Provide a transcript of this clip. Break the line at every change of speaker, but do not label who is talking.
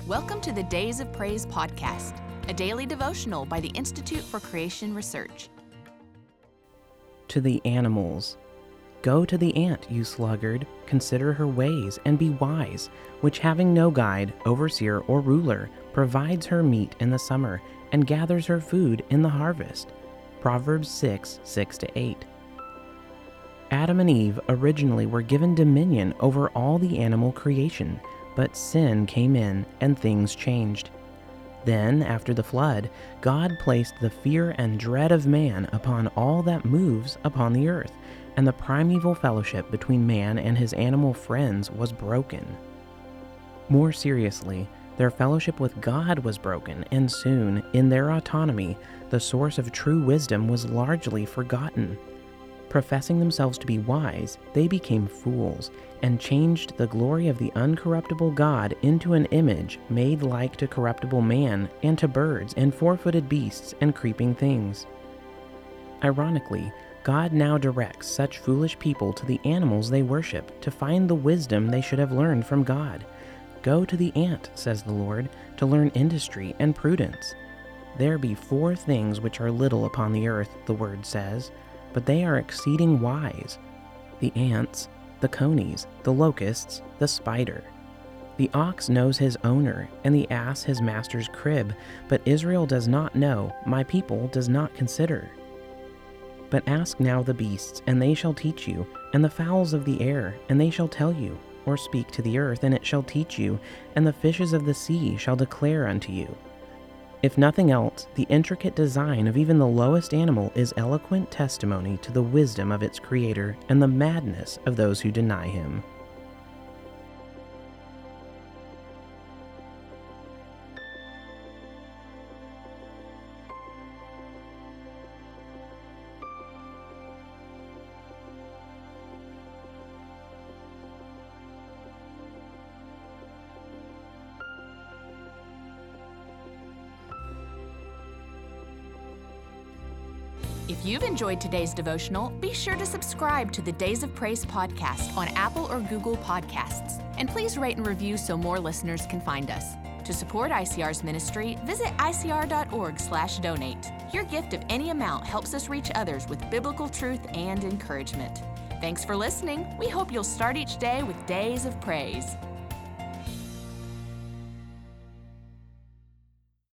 Welcome to the Days of Praise podcast, a daily devotional by the Institute for Creation Research.
To the animals. Go to the ant, you sluggard, consider her ways, and be wise, which having no guide, overseer, or ruler, provides her meat in the summer, and gathers her food in the harvest. Proverbs 6:6-8. Adam and Eve originally were given dominion over all the animal creation, but sin came in and things changed. Then, after the flood, God placed the fear and dread of man upon all that moves upon the earth, and the primeval fellowship between man and his animal friends was broken. More seriously, their fellowship with God was broken, and soon, in their autonomy, the source of true wisdom was largely forgotten. Professing themselves to be wise, they became fools, and changed the glory of the uncorruptible God into an image made like to corruptible man, and to birds, and four-footed beasts, and creeping things. Ironically, God now directs such foolish people to the animals they worship to find the wisdom they should have learned from God. Go to the ant, says the Lord, to learn industry and prudence. There be 4 things which are little upon the earth, the word says, but they are exceeding wise: the ants, the conies, the locusts, the spider. The ox knows his owner, and the ass his master's crib, but Israel does not know, my people does not consider. But ask now the beasts, and they shall teach you, and the fowls of the air, and they shall tell you, or speak to the earth, and it shall teach you, and the fishes of the sea shall declare unto you. If nothing else, the intricate design of even the lowest animal is eloquent testimony to the wisdom of its creator and the madness of those who deny him.
If you've enjoyed today's devotional, be sure to subscribe to the Days of Praise podcast on Apple or Google Podcasts. And please rate and review so more listeners can find us. To support ICR's ministry, visit icr.org/donate. Your gift of any amount helps us reach others with biblical truth and encouragement. Thanks for listening. We hope you'll start each day with Days of Praise.